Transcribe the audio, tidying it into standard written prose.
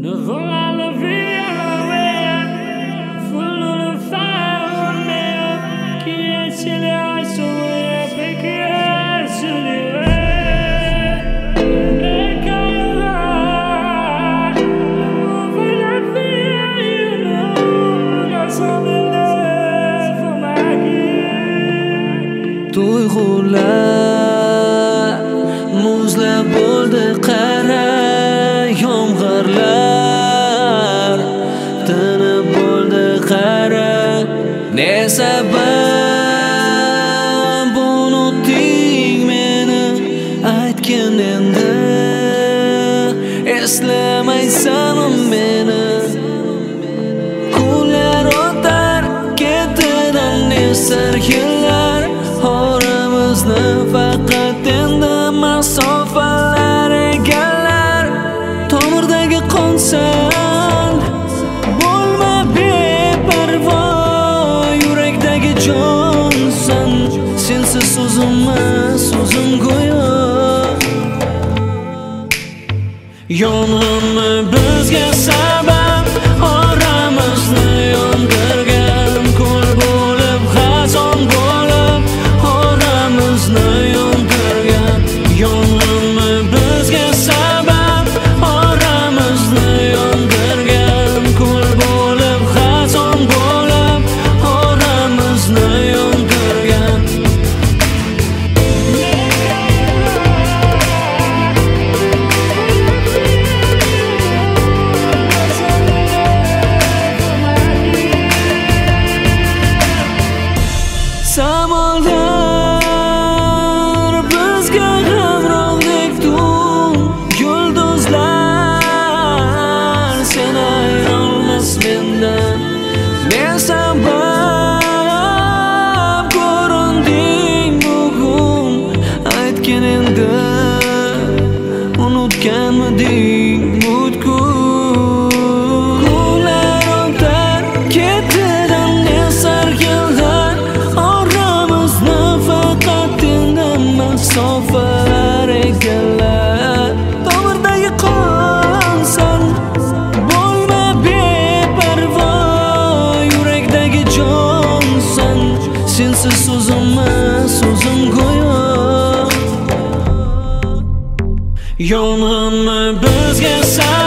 Ne voilà la vie à la veille, full of fire on me, qui est sur les soleils, et qui est sur les rêves. Et quand il va, on veut la vie, you know, got something left for my kid. Tuyg'ular muzlab bo'ldi qara yomg'irlar tinib bo'ldi qara ne sabab unutding meni aytgin endi eslamaysan meni kunlar o'tar ketidan nesar yillar oramizni faqat endi masofalar egallar tomirdagi qonsan bo'lma beparvo yurakdagi jonsan sensiz so'zimmas so'zim go'yo yong'inni bizga sabab oramizni yondirgan ko'l bo'lib xazon bo'lib oramizni yondirgan yong'inni bizga sabab oramizni yondirgan ko'l bo'lib xazon bo'lib oramizni yondirgan Samolar bizga hamrohdek tun yulduzlar sen ayrilmas mendan men sabab ko'rinding bugun aytgin endi unutganmiding butkul kunlar o'tar ketidan nesar yillar oramizni faqat endi masofalar egallar tomirdagi qonsan bo'lma beparvo yurakdagi jonsan sensiz so'zimmas so'zim go'yo yong'inni bizga